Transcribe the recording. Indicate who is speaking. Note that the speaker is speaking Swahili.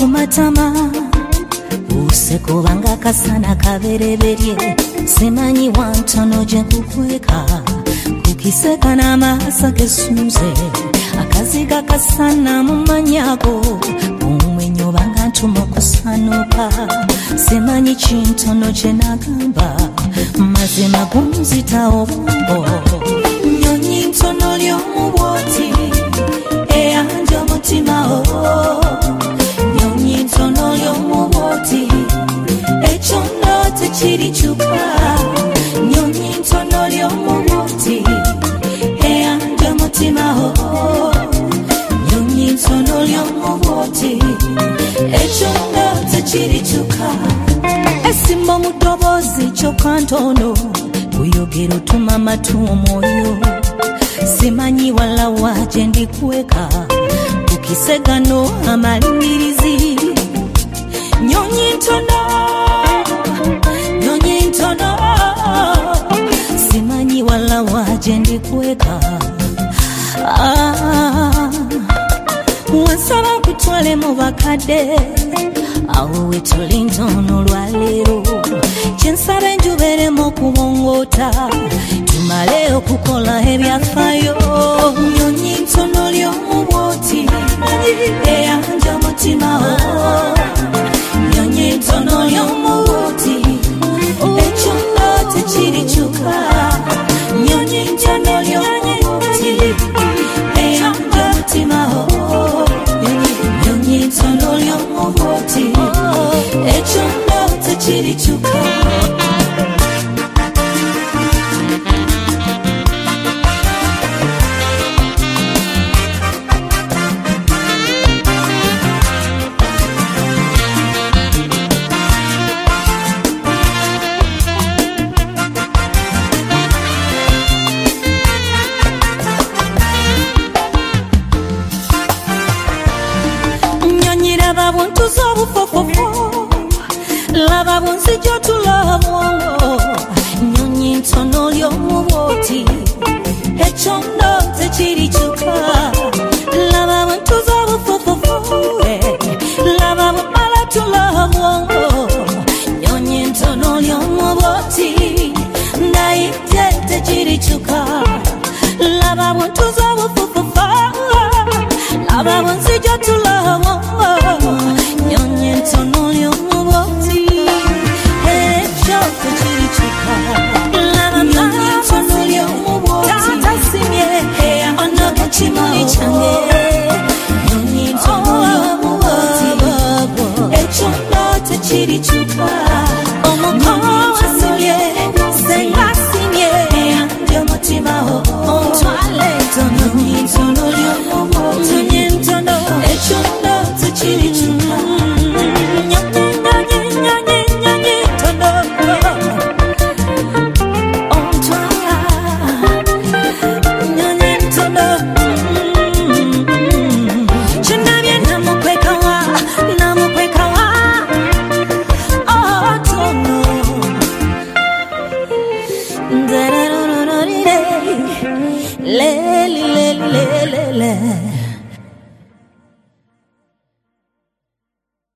Speaker 1: kumatama useko banga kasana kabereberye simanyi wantono je kukweka kukiseka na masa kesunze akaziga kasana mumanyago umwenyo banga tumokusanuka simanyi chintono je nagamba mazima gumzita obongo nyonyi ntono lyomubwoti eyanja mutima nyonyi ntono lyomubwoti echono tekirichuka nyonyi ntono lyomubwoti eyanja mutima nyonyi ntono lyomubwoti echono tekirichuka esimbo mudobozi chokantono kuyogero tuma matumoyo simanyi wala waje ndikuweka ukisegano amalirizi nyonyi ntono simanyi wala waje ndikuweka wansaba kutwale mu bakadde awo wetuli ntono lwaleero kyensaba enjuberemu okubongota tumale okukola ebyafaayo nyonyi ntono lyomubwoti eyanja mutima nyonyi ntono lyomubwoti ekyonna tekirikyuka nyonyi ntono lyomubwoti eyanja mutima nyonyi ntono lyomubwoti ekyonna tekirikyuka lava bunzijjo